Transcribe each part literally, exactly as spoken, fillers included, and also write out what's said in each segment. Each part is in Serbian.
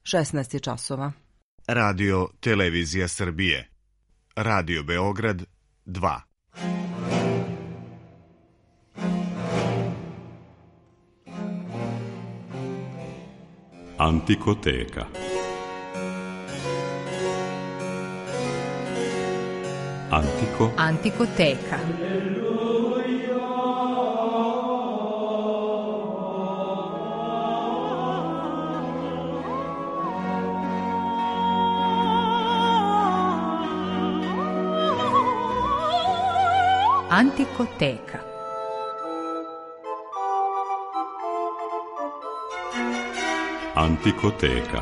šesnaest je časova. Radio Televizija Srbije. Radio Beograd dva. Antikoteka. Antiko. Antikoteka. Antikoteka. Antikoteka.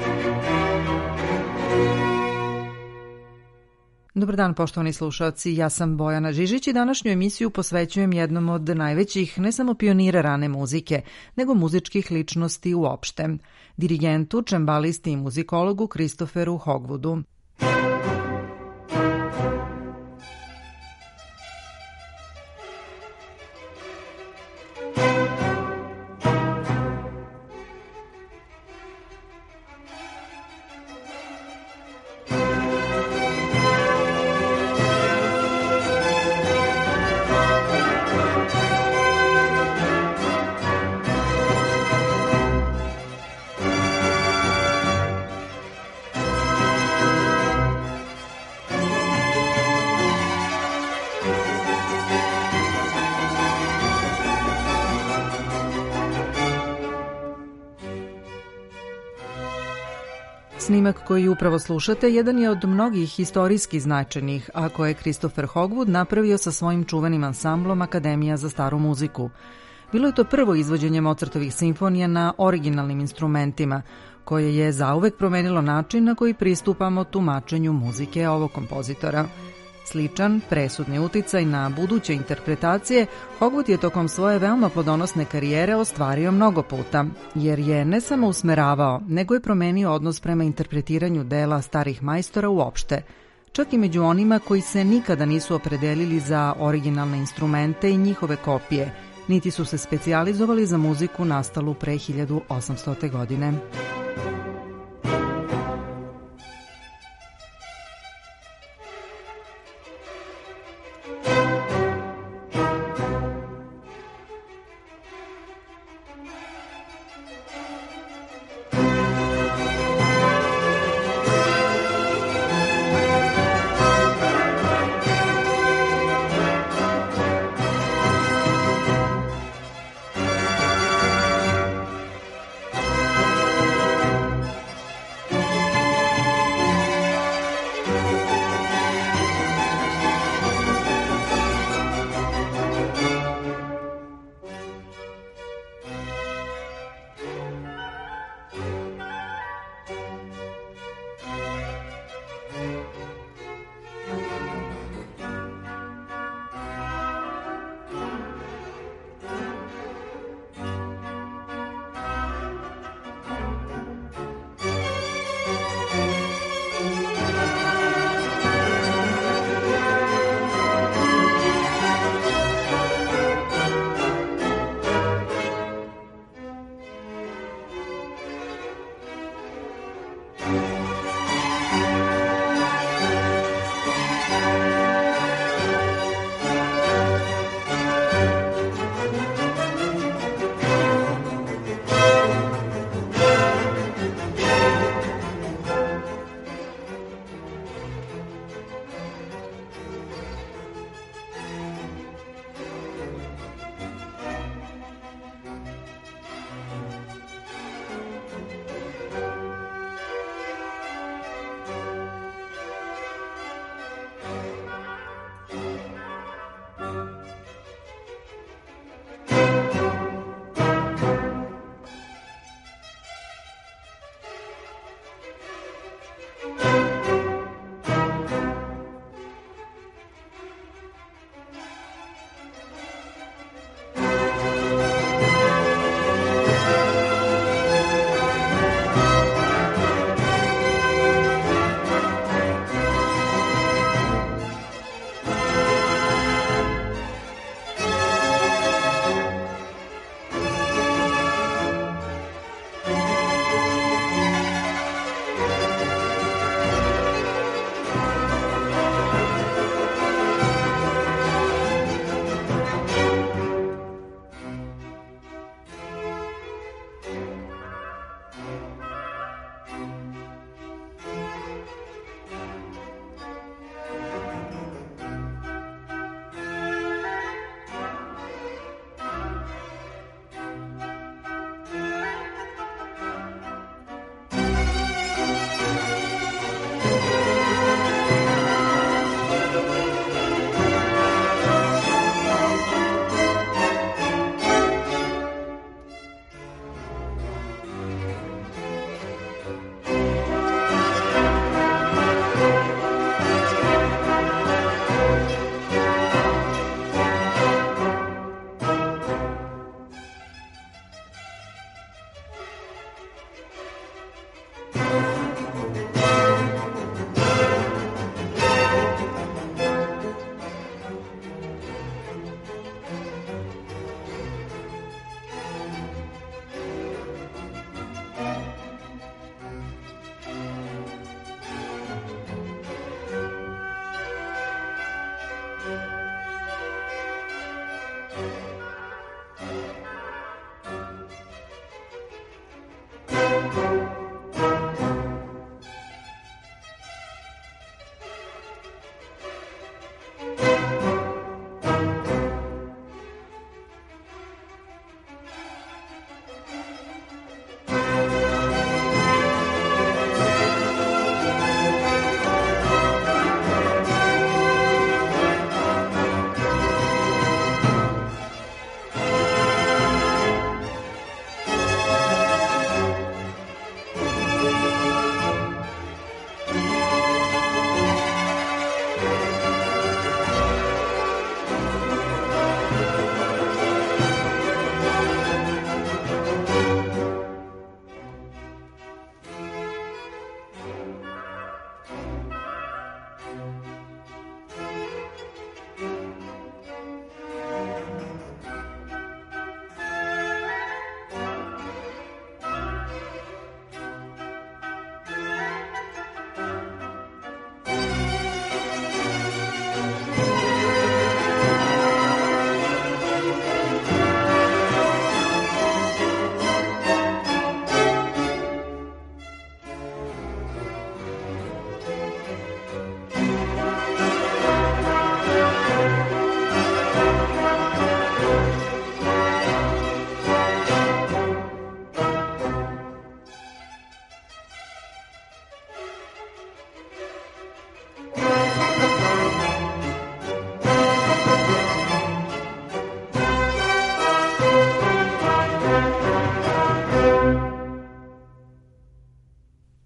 Dobar dan, poštovani slušalci, ja sam Bojana Žižić i današnju emisiju posvećujem jednom od najvećih ne samo pionira rane muzike, nego muzičkih ličnosti uopšte, dirigentu, čembalisti i muzikologu Christopheru Hogwoodu. Snimak koji upravo slušate jedan je od mnogih istorijski značajnih, a koje je Christopher Hogwood napravio sa svojim čuvenim ansamblom Akademija za staru muziku. Bilo je to prvo izvođenje Mozartovih simfonija na originalnim instrumentima, koje je zauvek promenilo način na koji pristupamo tumačenju muzike ovog kompozitora. Sličan, presudni uticaj na buduće interpretacije Hogwood je tokom svoje veoma plodonosne karijere ostvario mnogo puta, jer je ne samo usmeravao, nego je promenio odnos prema interpretiranju dela starih majstora uopšte, čak i među onima koji se nikada nisu opredelili za originalne instrumente i njihove kopije, niti su se specijalizovali za muziku nastalu pre hiljadu osamstote. godine.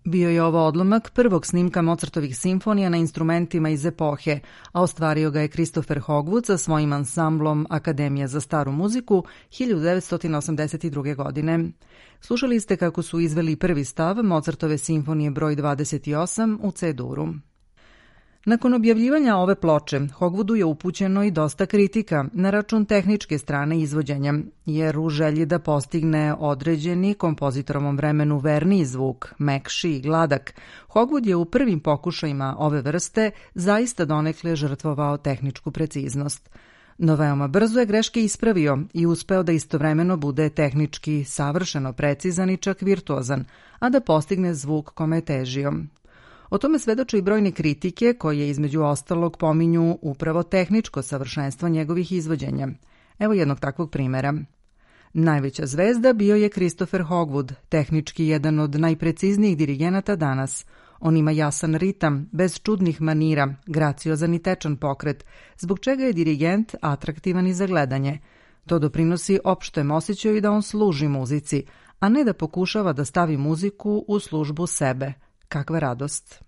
Bio je ovo odlomak prvog snimka Mozartovih simfonija na instrumentima iz epohe, a ostvario ga je Christopher Hogwood sa svojim ansamblom Akademija za staru muziku hiljadu devetsto osamdeset druge. godine. Slušali ste kako su izveli prvi stav Mozartove simfonije broj dvadeset osam u C-duru. Nakon objavljivanja ove ploče, Hogwoodu je upućeno i dosta kritika na račun tehničke strane izvođenja, jer u želji da postigne određeni kompozitorovom vremenu verniji zvuk, mekši i gladak, Hogwood je u prvim pokušajima ove vrste zaista donekle žrtvovao tehničku preciznost. No veoma brzo je greške ispravio i uspeo da istovremeno bude tehnički savršeno precizan i čak virtuozan, a da postigne zvuk kome je težio. O tome svedoče i brojne kritike koje između ostalog pominju upravo tehničko savršenstvo njegovih izvođenja. Evo jednog takvog primjera. Najveća zvezda bio je Christopher Hogwood, tehnički jedan od najpreciznijih dirigenata danas. On ima jasan ritam, bez čudnih manira, graciozan i tečan pokret, zbog čega je dirigent atraktivan i za gledanje. To doprinosi opštem osjećaju da on služi muzici, a ne da pokušava da stavi muziku u službu sebe. Kakva radost!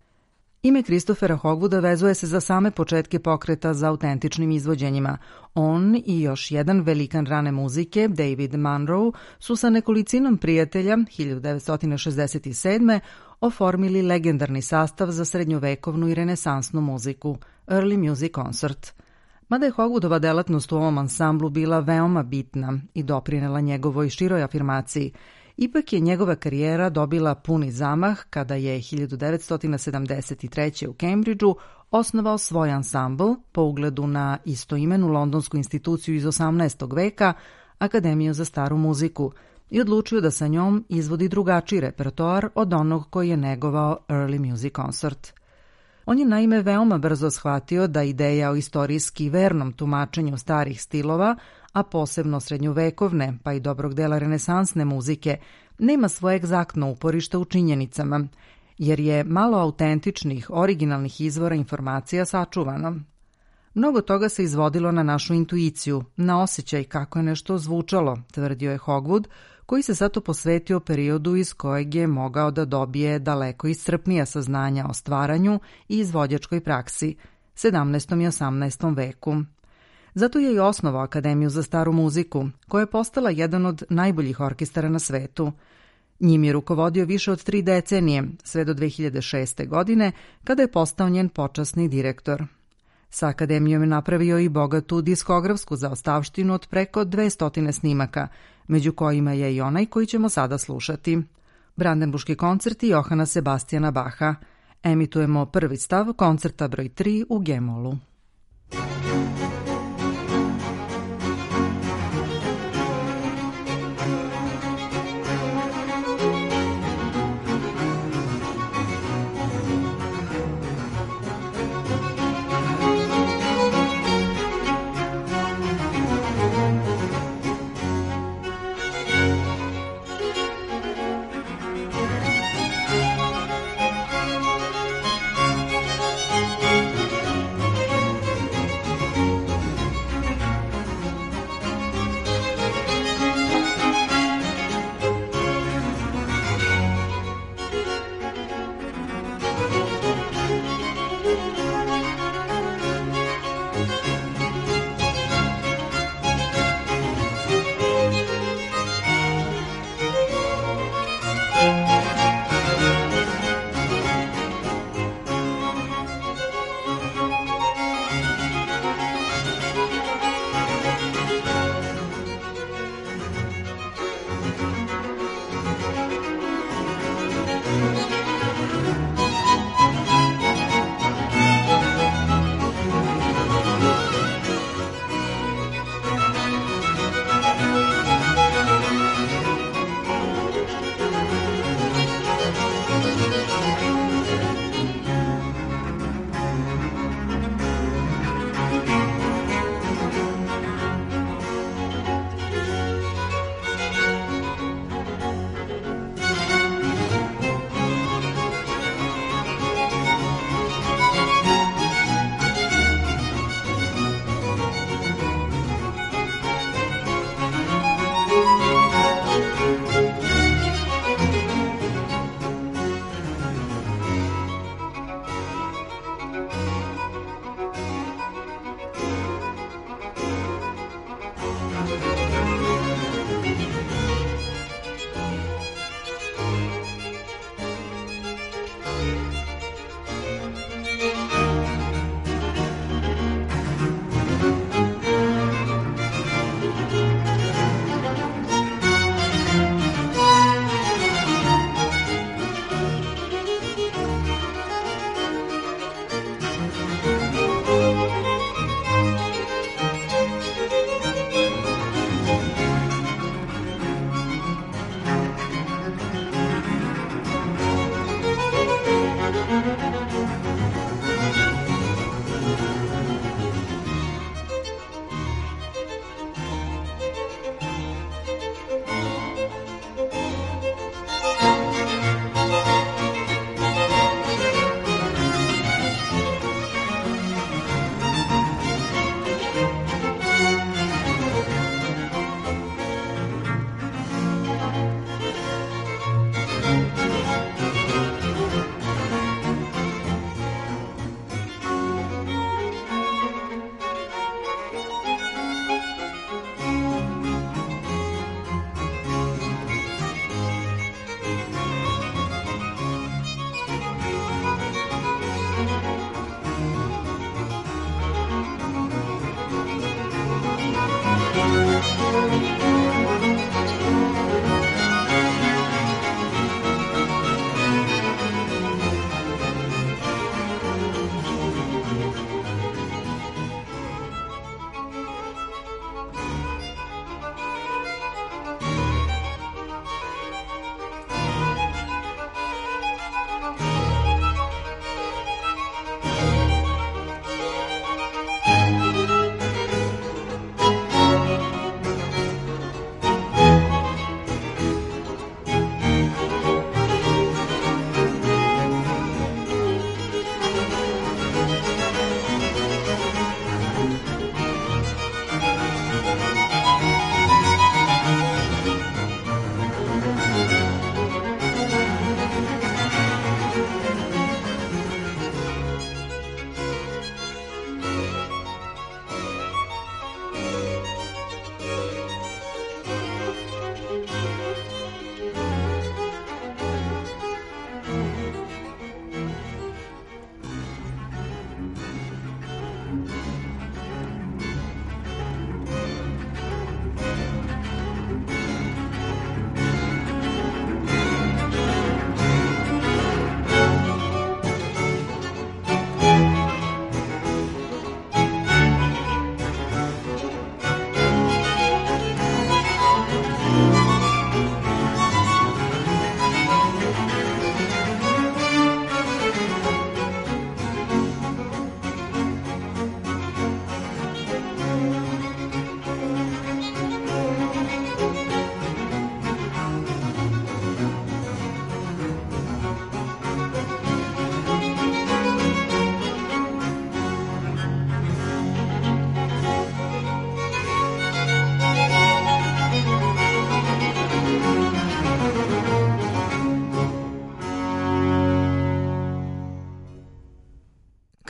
Ime Christophera Hogwooda vezuje se za same početke pokreta za autentičnim izvođenjima. On i još jedan velikan rane muzike, David Munro, su sa nekolicinom prijatelja hiljadu devetsto šezdeset sedme. oformili legendarni sastav za srednjovekovnu i renesansnu muziku, Early Music Concert. Mada je Hogwoodova delatnost u ovom ansamblu bila veoma bitna i doprinela njegovoj široj afirmaciji, ipak je njegova karijera dobila puni zamah kada je hiljadu devetsto sedamdeset treće. u Cambridgeu osnovao svoj ansambl po ugledu na istoimenu londonsku instituciju iz osamnaestog veka, Akademiju za staru muziku, i odlučio da sa njom izvodi drugačiji repertoar od onog koji je negovao Early Music Concert. On je naime veoma brzo shvatio da ideja o istorijski vernom tumačenju starih stilova, a posebno srednjovekovne pa i dobrog dela renesansne muzike, nema svoje egzaktno uporište u činjenicama, jer je malo autentičnih, originalnih izvora informacija sačuvano. Mnogo toga se izvodilo na našu intuiciju, na osjećaj kako je nešto zvučalo, tvrdio je Hogwood, koji se zato posvetio periodu iz kojeg je mogao da dobije daleko iscrpnija saznanja o stvaranju i izvođačkoj praksi, sedamnaestom i osamnaestom veku. Zato je i osnovao Akademiju za staru muziku, koja je postala jedan od najboljih orkestara na svetu. Njim je rukovodio više od tri decenije, sve do dve hiljade šeste. godine, kada je postao njen počasni direktor. Sa Akademijom je napravio i bogatu diskografsku zaostavštinu od preko dvesta snimaka, među kojima je i onaj koji ćemo sada slušati. Brandenburški koncerti Johana Sebastijana Bacha. Emitujemo prvi stav koncerta broj tri u G-molu.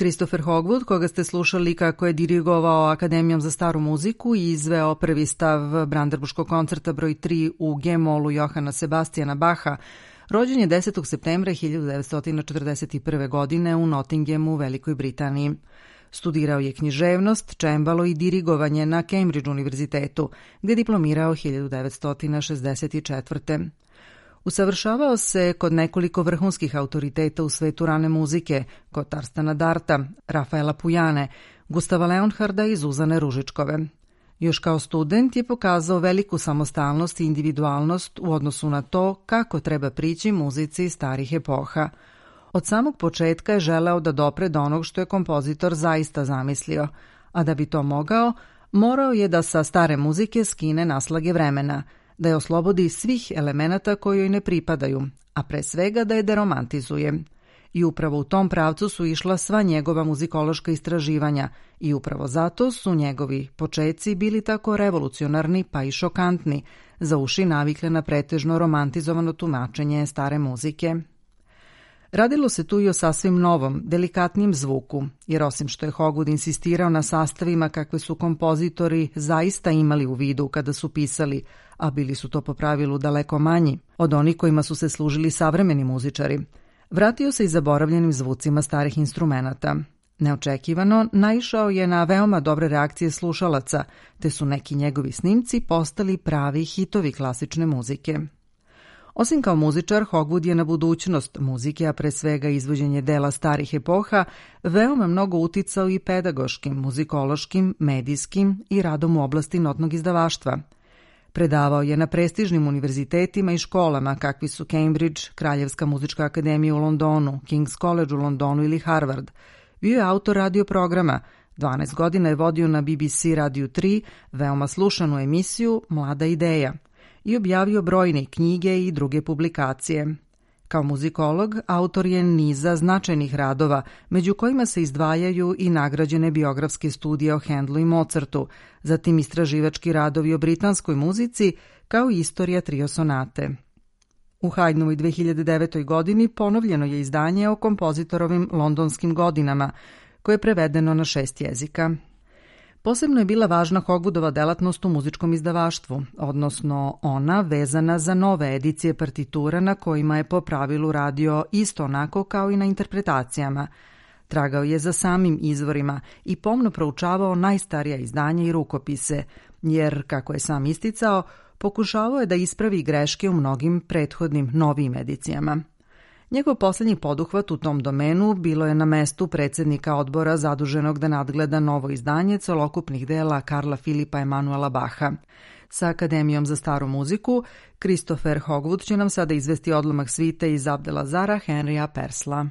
Christopher Hogwood, koga ste slušali kako je dirigovao Akademijom za staru muziku i izveo prvi stav Brandenburškog koncerta broj tri u G-molu Johana Sebastijana Bacha, rođen je desetog septembra hiljadu devetsto četrdeset prve. godine u Nottinghamu u Velikoj Britaniji. Studirao je književnost, čembalo i dirigovanje na Cambridge univerzitetu, gde je diplomirao hiljadu devetsto šezdeset četvrte. Usavršavao se kod nekoliko vrhunskih autoriteta u svetu rane muzike, kod Tarstana Darta, Rafaela Pujane, Gustava Leonharda i Zuzane Ružičkove. Još kao student je pokazao veliku samostalnost i individualnost u odnosu na to kako treba prići muzici starih epoha. Od samog početka je želeo da dopre do onog što je kompozitor zaista zamislio, a da bi to mogao, morao je da sa stare muzike skine naslage vremena, da je oslobodi svih elemenata koji joj ne pripadaju, a pre svega da je deromantizuje. I upravo u tom pravcu su išla sva njegova muzikološka istraživanja i upravo zato su njegovi počeci bili tako revolucionarni pa i šokantni, za uši navikle na pretežno romantizovano tumačenje stare muzike. Radilo se tu i o sasvim novom, delikatnijem zvuku, jer osim što je Hogwood insistirao na sastavima kakve su kompozitori zaista imali u vidu kada su pisali, a bili su to po pravilu daleko manji od onih kojima su se služili savremeni muzičari, vratio se i zaboravljenim zvucima starih instrumenata. Neočekivano naišao je na veoma dobre reakcije slušalaca, te su neki njegovi snimci postali pravi hitovi klasične muzike. Osim kao muzičar, Hogwood je na budućnost muzike, a pre svega izvođenje dela starih epoha, veoma mnogo uticao i pedagoškim, muzikološkim, medijskim i radom u oblasti notnog izdavaštva. Predavao je na prestižnim univerzitetima i školama kakvi su Cambridge, Kraljevska muzička akademija u Londonu, King's College u Londonu ili Harvard. Bio je autor radio programa, dvanaest godina je vodio na B B C Radio tri veoma slušanu emisiju Mlada ideja i objavio brojne knjige i druge publikacije. Kao muzikolog, autor je niza značajnih radova, među kojima se izdvajaju i nagrađene biografske studije o Handlu i Mozartu, zatim istraživački radovi o britanskoj muzici, kao i istorija trio sonate. U Haydnovoj dve hiljade devete. godini ponovljeno je izdanje o kompozitorovim londonskim godinama, koje je prevedeno na šest jezika. Posebno je bila važna Hogwoodova delatnost u muzičkom izdavaštvu, odnosno ona vezana za nove edicije partitura na kojima je po pravilu radio isto onako kao i na interpretacijama. Tragao je za samim izvorima i pomno proučavao najstarija izdanja i rukopise, jer, kako je sam isticao, pokušavao je da ispravi greške u mnogim prethodnim novijim edicijama. Njegov poslednji poduhvat u tom domenu bilo je na mestu predsednika odbora zaduženog da nadgleda novo izdanje celokupnih dela Karla Filipa Emanuela Bacha. Sa Akademijom za staru muziku, Christopher Hogwood će nam sada izvesti odlomak svite iz Abdelazara Henrya Purcella.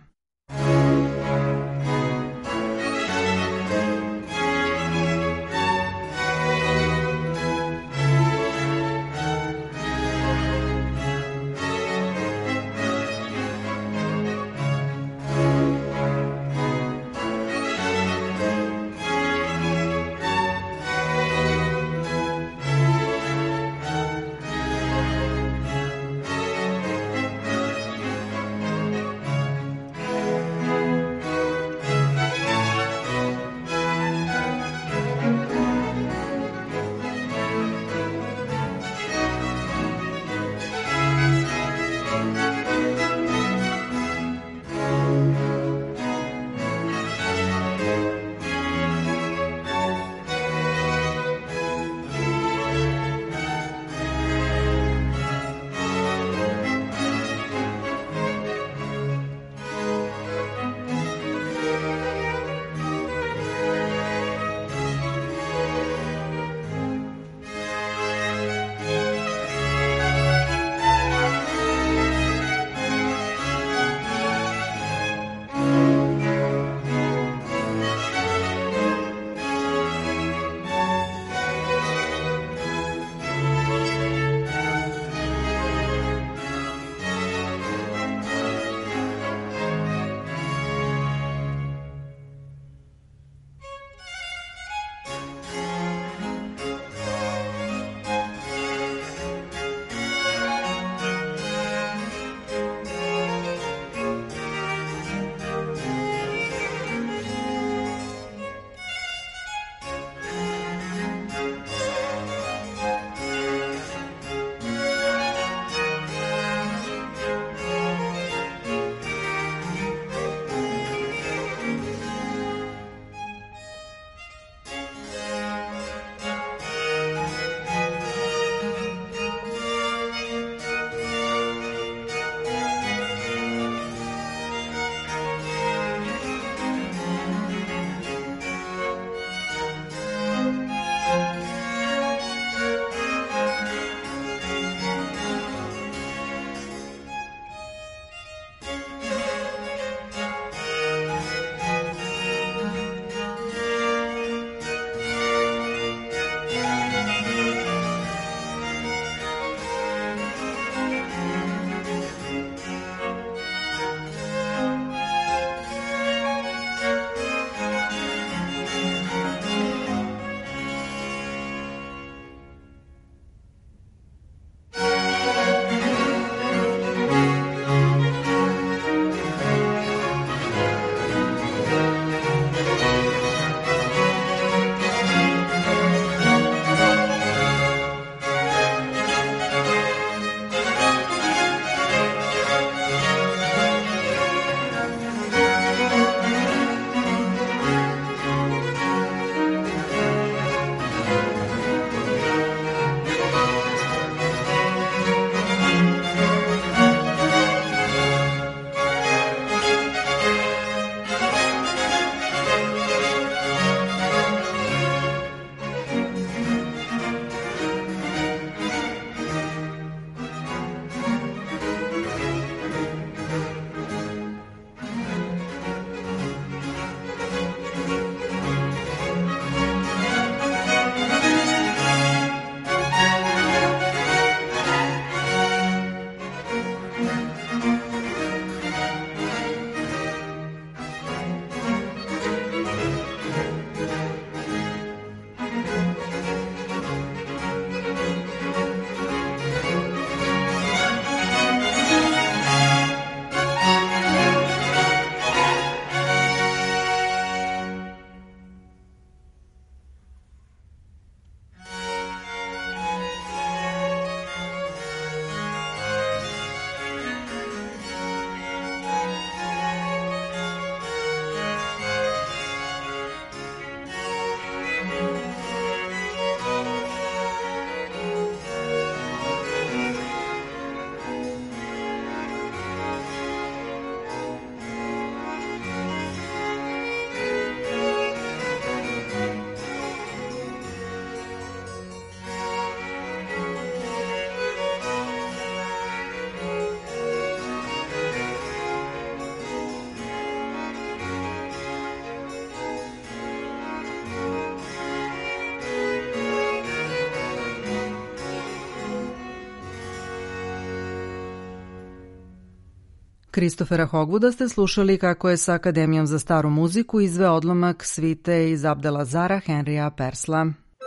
Christophera Hogwooda ste slušali kako je sa Akademijom za staru muziku izveo odlomak svite iz Abdelazara Henrya Persla.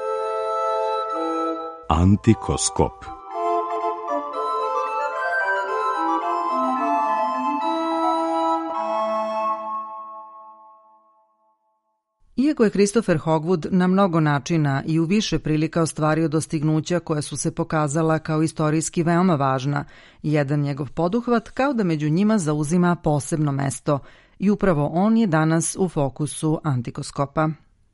Antikoskop. Iako je Christopher Hogwood na mnogo načina i u više prilika ostvario dostignuća koja su se pokazala kao istorijski veoma važna, jedan njegov poduhvat kao da među njima zauzima posebno mesto i upravo on je danas u fokusu Antikoskopa.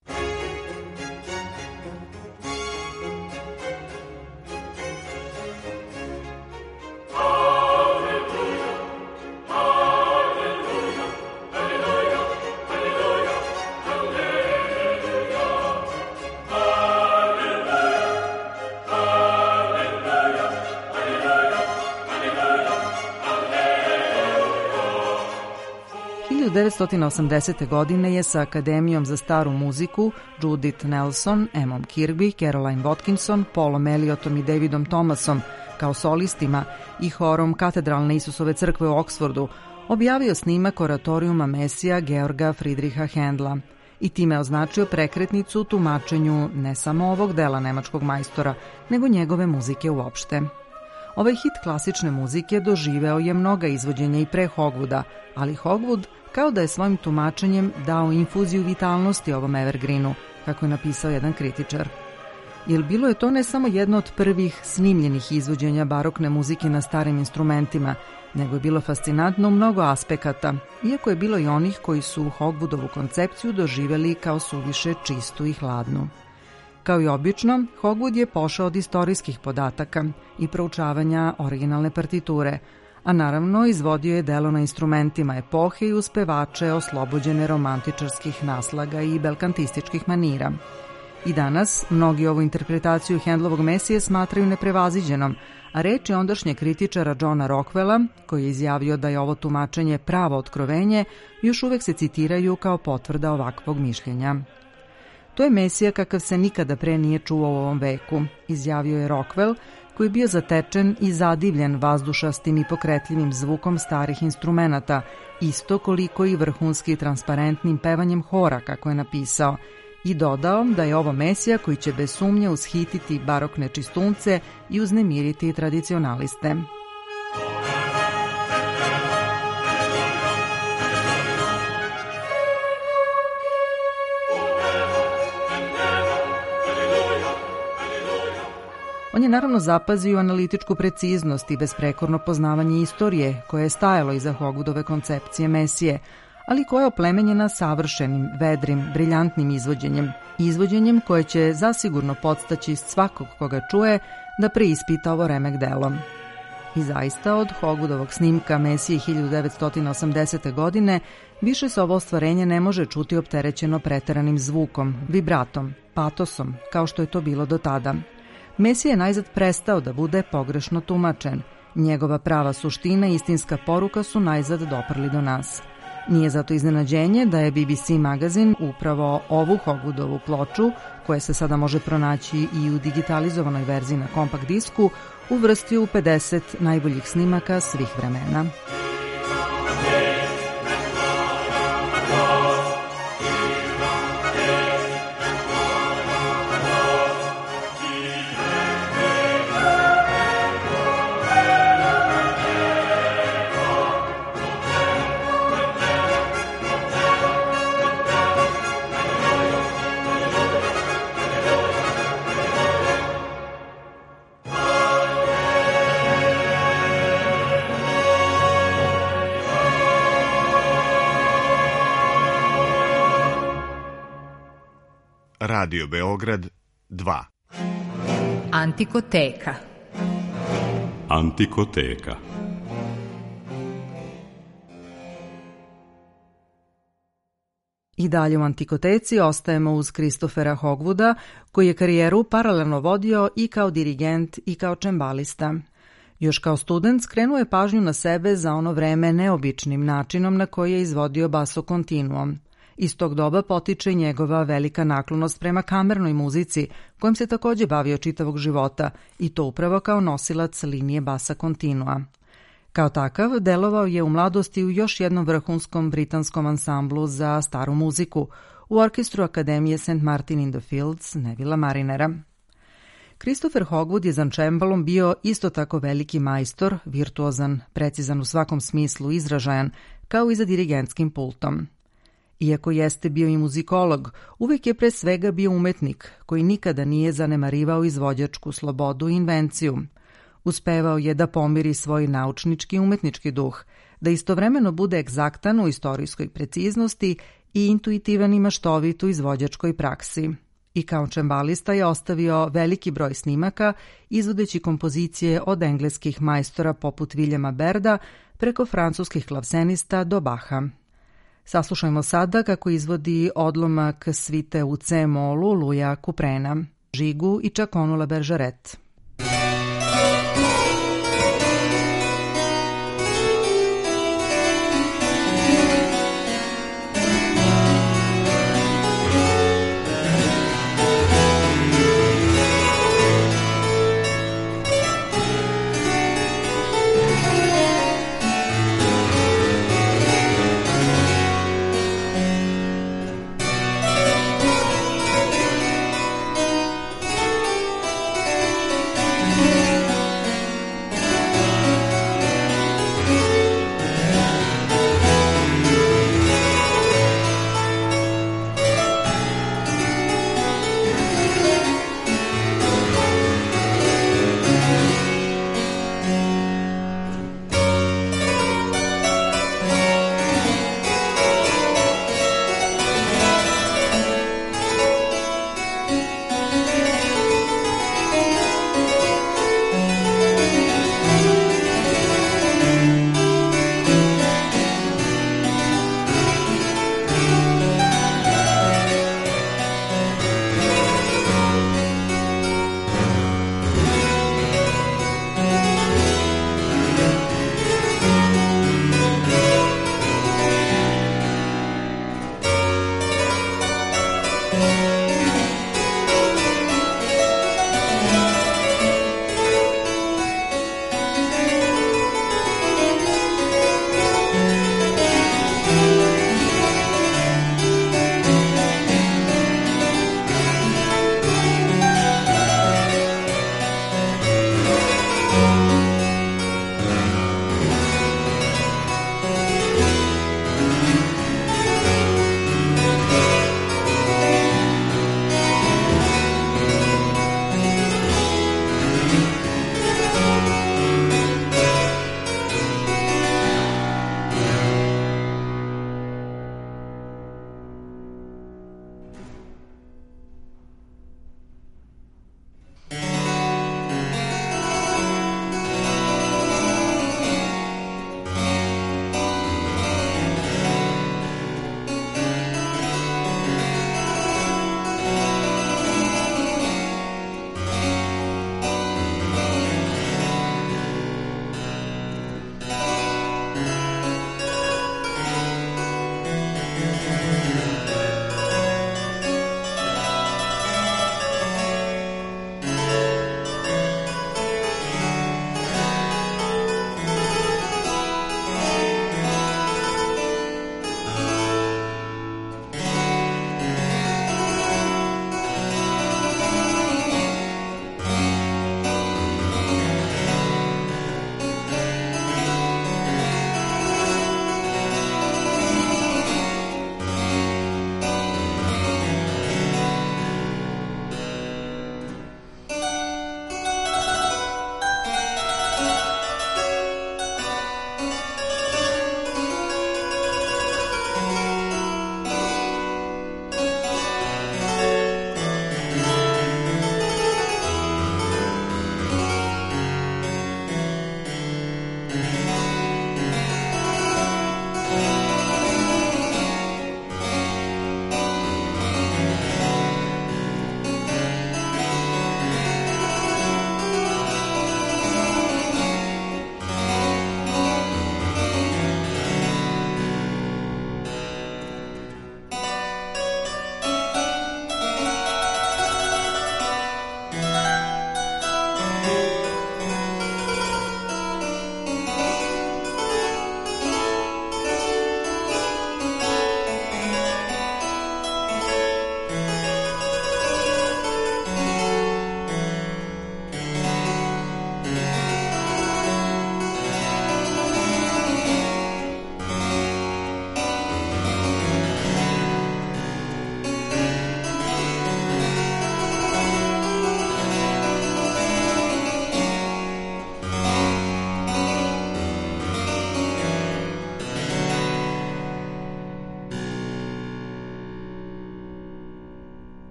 hiljadu devetsto osamdesete. godine je sa Akademijom za staru muziku Judith Nelson, Emmom Kirby, Caroline Watkinson, Paulom Elliotom i Davidom Thomasom kao solistima i horom Katedralne Isusove crkve u Oksfordu objavio snimak oratorijuma Mesija Georga Friedricha Händla i time označio prekretnicu u tumačenju ne samo ovog dela nemačkog majstora, nego njegove muzike uopšte. Ovaj hit klasične muzike doživeo je mnoga izvođenja i pre Hogwooda, ali Hogwood kao da je svojim tumačenjem dao infuziju vitalnosti ovom evergreenu, kako je napisao jedan kritičar. Jer bilo je to ne samo jedno od prvih snimljenih izvođenja barokne muzike na starim instrumentima, nego je bilo fascinantno u mnogo aspekata, iako je bilo i onih koji su Hogwoodovu koncepciju doživjeli kao suviše čistu i hladnu. Kao i obično, Hogwood je pošao od istorijskih podataka i proučavanja originalne partiture, a naravno izvodio je delo na instrumentima epohe i uz pevače oslobođene romantičarskih naslaga i belkantističkih manira. I danas mnogi ovu interpretaciju Händlovog Mesije smatraju neprevaziđenom, a reči ondašnjeg kritičara Johna Rockwella, koji je izjavio da je ovo tumačenje pravo otkrovenje, još uvek se citiraju kao potvrda ovakvog mišljenja. To je Mesija kakav se nikada pre nije čuo u ovom veku, izjavio je Rockwell, koji je bio zatečen i zadivljen vazdušastim i pokretljivim zvukom starih instrumenata, isto koliko i vrhunski transparentnim pevanjem hora, kako je napisao, i dodao da je ovo Mesija koji će bez sumnje ushititi barokne čistunce i uznemiriti tradicionaliste. On je naravno zapazio analitičku preciznost i besprekorno poznavanje istorije koje je stajalo iza Hogwoodove koncepcije Mesije, ali koja je oplemenjena savršenim, vedrim, briljantnim izvođenjem. Izvođenjem koje će zasigurno podstaći svakog koga čuje da preispita ovo remek delo. I zaista od Hogwoodovog snimka Mesije hiljadu devetsto osamdesete. godine više se ovo ostvarenje ne može čuti opterećeno preteranim zvukom, vibratom, patosom, kao što je to bilo do tada. Mesija je najzad prestao da bude pogrešno tumačen. Njegova prava suština i istinska poruka su najzad doprli do nas. Nije zato iznenađenje da je B B C magazin upravo ovu Hogwoodovu ploču, koja se sada može pronaći i u digitalizovanoj verziji na kompakt disku, uvrstio u pedeset najboljih snimaka svih vremena. Radio Beograd dva. Antikoteka. Antikoteka. I dalje u Antikoteci ostajemo uz Christophera Hogwooda, koji je karijeru paralelno vodio i kao dirigent i kao čembalista. Još kao student skrenuo je pažnju na sebe za ono vreme neobičnim načinom na koji je izvodio basso continuum. Iz tog doba potiče njegova velika naklonost prema kamernoj muzici, kojom se takođe bavio čitavog života, i to upravo kao nosilac linije basa kontinua. Kao takav, delovao je u mladosti u još jednom vrhunskom britanskom ansamblu za staru muziku, u orkestru Akademije Saint Martin in the Fields Nevilla Marinera. Christopher Hogwood je za cembalom bio isto tako veliki majstor, virtuozan, precizan u svakom smislu, izražajan, kao i za dirigentskim pultom. Iako jeste bio i muzikolog, uvek je pre svega bio umetnik, koji nikada nije zanemarivao izvođačku slobodu i invenciju. Uspevao je da pomiri svoj naučnički i umetnički duh, da istovremeno bude egzaktan u istorijskoj preciznosti i intuitivan i maštovit u izvođačkoj praksi. I kao čembalista je ostavio veliki broj snimaka, izvodeći kompozicije od engleskih majstora poput Viljama Berda preko francuskih klavsenista do Baha. Saslušajmo sada kako izvodi odlomak svite u C molu Luja Kuprena, Žigu i Čakonu La Bergeret.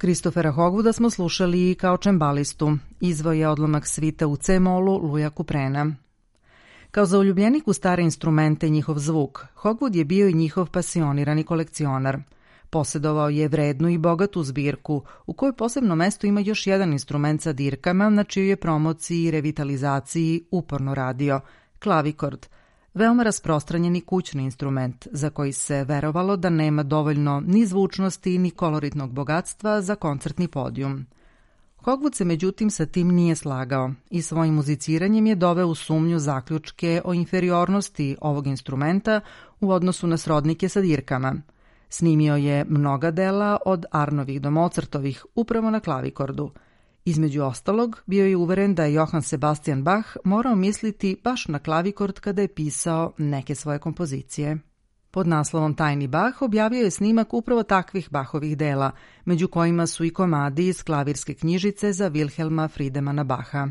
Christophera Hogwooda smo slušali i kao čembalistu. Izveo je odlomak svita u C-molu Louisa Couperena. Kao zauljubljenik u stare instrumente i njihov zvuk, Hogwood je bio i njihov pasionirani kolekcionar. Posjedovao je vrednu i bogatu zbirku, u kojoj posebno mesto ima još jedan instrument sa dirkama, na čijoj je promociji i revitalizaciji uporno radio, klavikord, veoma rasprostranjeni kućni instrument, za koji se verovalo da nema dovoljno ni zvučnosti ni koloritnog bogatstva za koncertni podijum. Hogwood se međutim sa tim nije slagao i svojim muziciranjem je doveo u sumnju zaključke o inferiornosti ovog instrumenta u odnosu na srodnike sa dirkama. Snimio je mnoga dela od Arnovih do Mozartovih upravo na klavikordu. Između ostalog, bio je uveren da je Johann Sebastian Bach morao misliti baš na klavikord kada je pisao neke svoje kompozicije. Pod naslovom Tajni Bach objavio je snimak upravo takvih Bachovih dela, među kojima su i komadi iz klavirske knjižice za Wilhelma Friedemana Bacha.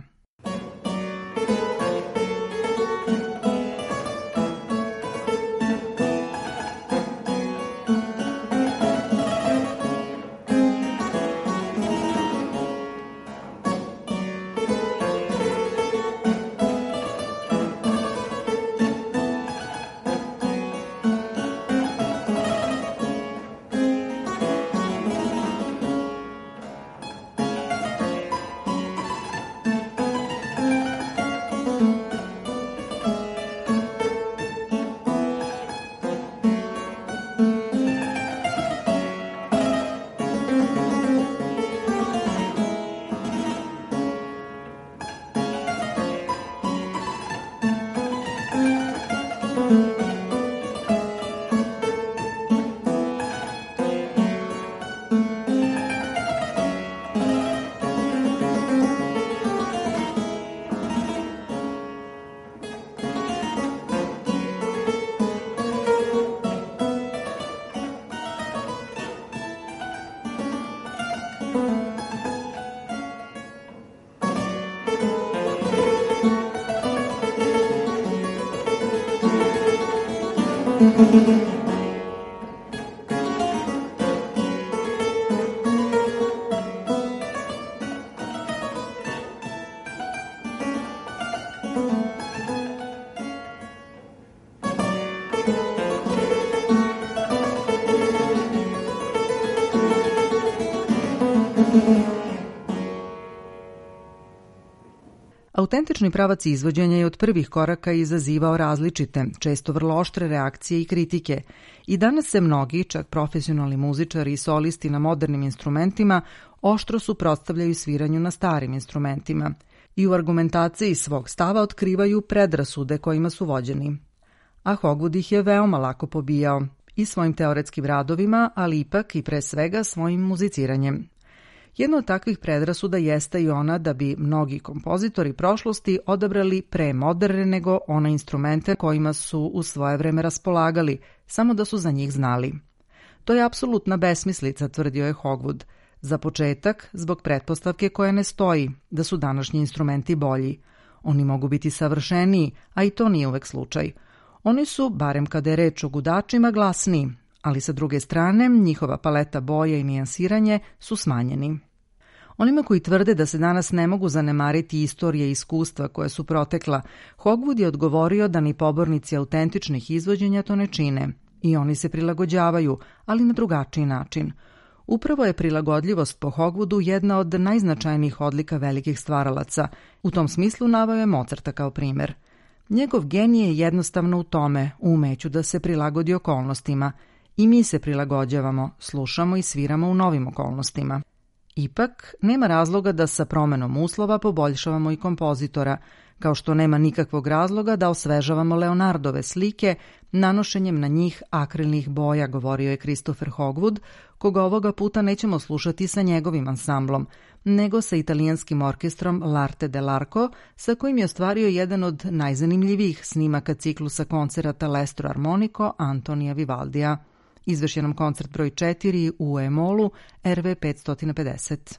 Autentični pravac izvođenja je od prvih koraka izazivao različite, često vrlo oštre reakcije i kritike. I danas se mnogi, čak profesionalni muzičari i solisti na modernim instrumentima, oštro suprotstavljaju sviranju na starim instrumentima. I u argumentaciji svog stava otkrivaju predrasude kojima su vođeni. A Hogwood ih je veoma lako pobijao, i svojim teoretskim radovima, ali ipak i pre svega svojim muziciranjem. Jedna od takvih predrasuda jeste i ona da bi mnogi kompozitori prošlosti odabrali pre moderne nego one instrumente kojima su u svoje vreme raspolagali, samo da su za njih znali. To je apsolutna besmislica, tvrdio je Hogwood. Za početak, zbog pretpostavke koja ne stoji, da su današnji instrumenti bolji. Oni mogu biti savršeniji, a i to nije uvek slučaj. Oni su, barem kada je reč o gudačima, glasniji, ali sa druge strane njihova paleta boja i nijansiranje su smanjeni. Onima koji tvrde da se danas ne mogu zanemariti istorije i iskustva koje su protekla, Hogwood je odgovorio da ni pobornici autentičnih izvođenja to ne čine. I oni se prilagođavaju, ali na drugačiji način. Upravo je prilagodljivost po Hogwoodu jedna od najznačajnijih odlika velikih stvaralaca. U tom smislu naveo je Mozarta kao primer. Njegov genij je jednostavno u tome, u umeću da se prilagodi okolnostima. I mi se prilagođavamo, slušamo i sviramo u novim okolnostima. Ipak, nema razloga da sa promenom uslova poboljšavamo i kompozitora, kao što nema nikakvog razloga da osvežavamo Leonardove slike nanošenjem na njih akrilnih boja, govorio je Christopher Hogwood, koga ovoga puta nećemo slušati sa njegovim ansamblom, nego sa italijanskim orkestrom L'Arte dell'Arco, sa kojim je ostvario jedan od najzanimljivijih snimaka ciklusa koncerata L'Estro Armonico Antonija Vivaldija. Izvešen nam koncert broj četiri u E-molu R V petsto pedeset.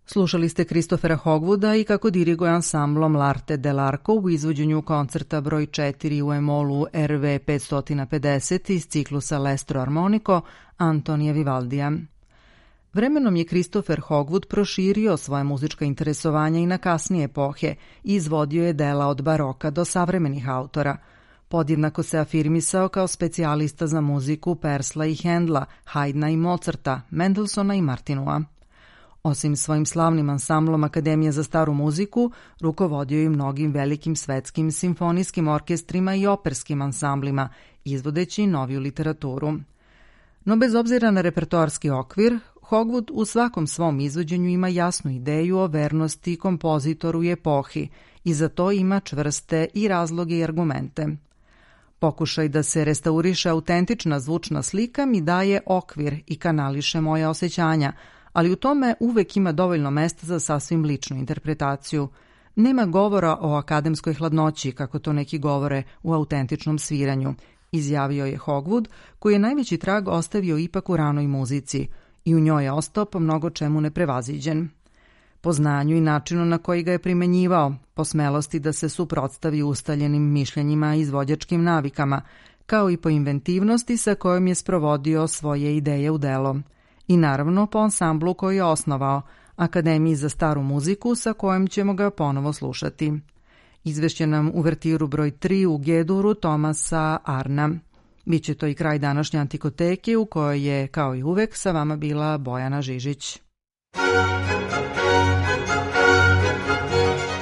Slušali ste Christophera Hogwooda i kako diriguje ansamblom L'Arte dell'Arco u izvođenju koncerta broj četiri u E-molu R V petsto pedeset iz ciklusa L'Estro Armonico Antonija Vivaldija. Vremenom je Christopher Hogwood proširio svoje muzička interesovanja i na kasnije epohe i izvodio je dela od baroka do savremenih autora. Podjednako se afirmisao kao specijalista za muziku Persla i Hendla, Haydna i Mozarta, Mendelssohna i Martinua. Osim svojim slavnim ansamblom Akademije za staru muziku, rukovodio je mnogim velikim svetskim simfonijskim orkestrima i operskim ansamblima, izvodeći noviju literaturu. No bez obzira na repertoarski okvir, Hogwood u svakom svom izvođenju ima jasnu ideju o vernosti kompozitoru i epohi i za to ima čvrste i razloge i argumente. Pokušaj da se restauriše autentična zvučna slika mi daje okvir i kanališe moje osjećanja, ali u tome uvek ima dovoljno mesta za sasvim ličnu interpretaciju. Nema govora o akademskoj hladnoći, kako to neki govore u autentičnom sviranju, izjavio je Hogwood, koji je najveći trag ostavio ipak u ranoj muzici i u njoj je ostao po mnogo čemu neprevaziđen. Po znanju i načinu na koji ga je primenjivao, po smelosti da se suprotstavi ustaljenim mišljenjima i izvođačkim navikama, kao i po inventivnosti sa kojom je sprovodio svoje ideje u delo. I naravno po ansamblu koji je osnovao, Akademiji za staru muziku, sa kojom ćemo ga ponovo slušati. Izvešće nam uvertiru broj tri u G-duru Tomasa Arna. Biće to i kraj današnje Antikoteke u kojoj je, kao i uvek, sa vama bila Bojana Žižić.